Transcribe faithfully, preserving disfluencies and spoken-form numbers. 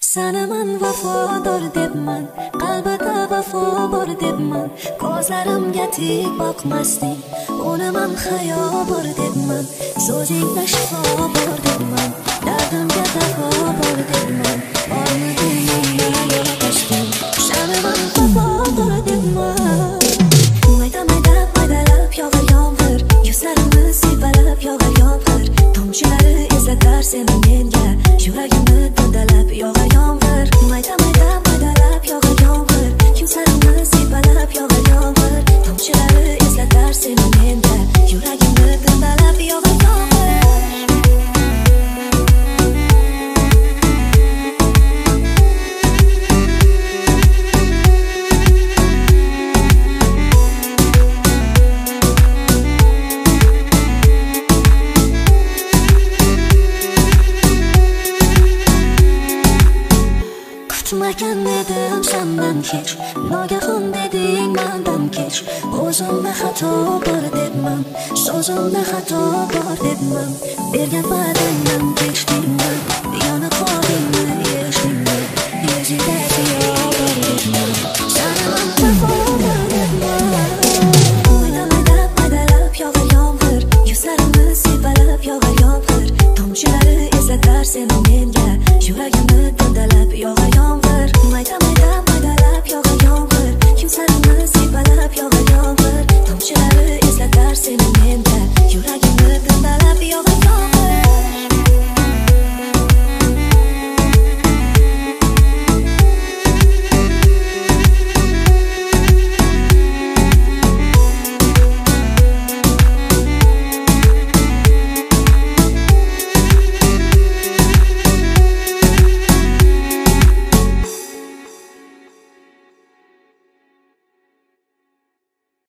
Sanaman vafodor debman, qalbida vafo bor debman. Ko'zlarimga tik boqmasding, unaman hayo bor debman. So'zingda shifo bor debman, dardimga davo bor debman. Bormiding menga yo'qoshding, sanaman vafodor debman. Mayda mayda maydalab yog'ar yomg'ir, yuzlarimni siypalab yog'ar yomg'ir. Tomchilari eslatar seni menga, yuragimni tindalab yog'ar yomg'ir. Mayda mayda maydalab yog'ar yomg'ir, yuzlarimni siypalab yog'ar yomg'ir. Tomchilari eslatar seni menga, yuragimni tindalab yog'ar yomg'ir. Kutmagan edim sendan hech, nogahon deding mendan kech. O'zimda xato bor debman, so'zimda xato bor debman. Bergan va'dangdan kechdingman.